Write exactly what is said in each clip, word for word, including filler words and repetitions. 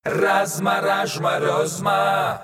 Размаражма, розма.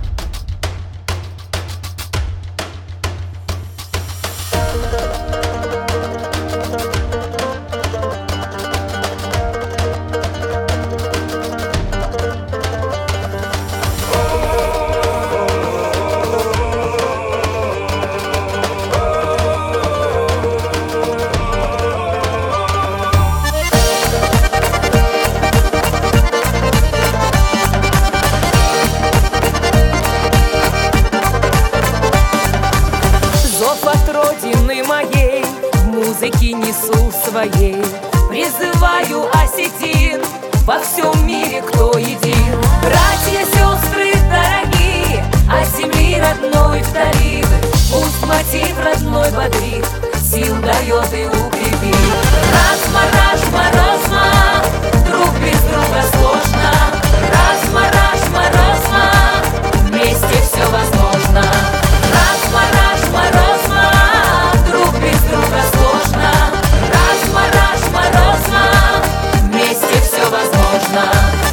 От родины моей в музыке несу своей, призываю осетин во всем мире, кто един. Братья, сестры дорогие, от земли родной вдали, пусть мотив родной бодрит, сил дает и укрепит. Разма, ражма, розма, друг без друга сложно. Разма, ражма, розма, вместе все возможно. Разма, ражма, розма, друг без друга сложно. Разма, ражма, розма, вместе все возможно.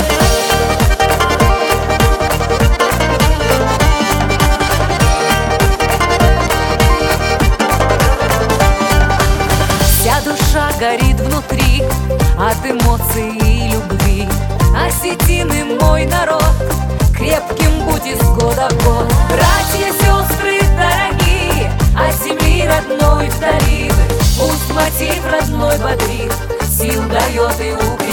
Вся душа горит внутри от эмоций и любви. Осетины мой народ, крепким будь из года в год. Братья, сестры дорогие, от земли родной вдали, пусть мотив родной бодрит, сил дает и укрепит.